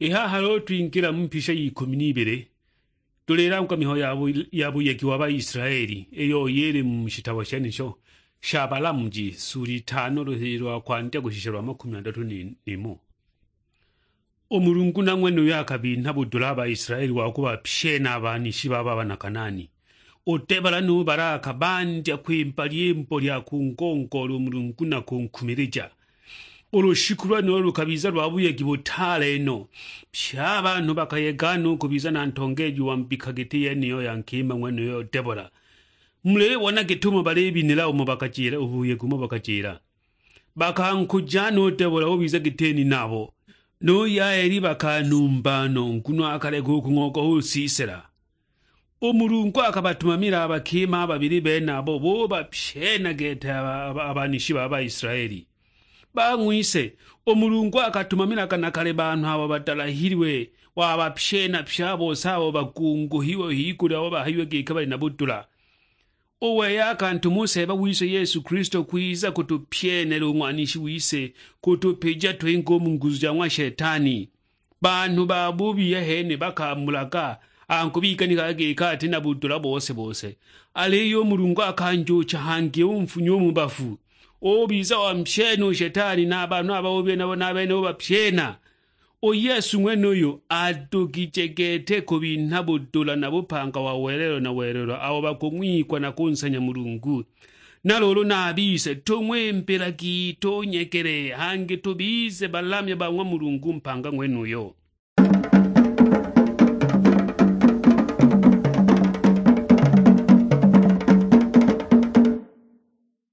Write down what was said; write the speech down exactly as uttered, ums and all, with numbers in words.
Iha halo twinkira mpisha y'ikumi n'ibiri tulera nka miho yabo yabuyeki w'aba Israeli eyo yere mu shitabo shenisho shabalamuji suri tano ruhirwa kwandya gushishirwa makumi atatu n'imwe. Omurungu namwe no yakabinta budula aba Israeli wakuba pshena abanishi baba banakanani otebala no baraka bandya kwimpalie mpolia kunkonkolo omurungu na kunkumirija olushikura no lukabiza lwabuye gibotale no psha abantu bakayegano kubiza na ntongeji wampikagiti yeniyo yankima mweno yo Debora mule wana gitumo balebinira omu bakajira ubuye gumo bakajira bakankujano Debora obiza giteni nabo no ya eri bakanumbano nkuno akalego kungoko usisera omurungu akabatumamira abakima babiri bena abo bo bapshena geta abanishi baba Israeli bangwise omurungu akatumamira kana kale bantu abo batalahiriwe wabapshena pshabo sawo bakungu hiwo hikura abo bahiwe gikabali na butula owe yakantu Musa bawise Yesu Kristo kwiza kutupyenera umwanishi wise kutupeja twengo munguzu ya shetani bantu babubi yehene bakamulaka ankubika nikageka ati na butula bose bose aleyo murungu akanjucha hange umfunyo mubafu obiza wa msheno shetani na abantu abaobye nabo nabene obapyena o Yesu mwenoyo adukichegete ku bintu budula na bupanga wa werero na werero abo bakumwikwa na kunsanya murungu nalolo nabise tumwempera gito nyekere hange tubize balamye bangwa murungu mpanga mwenoyo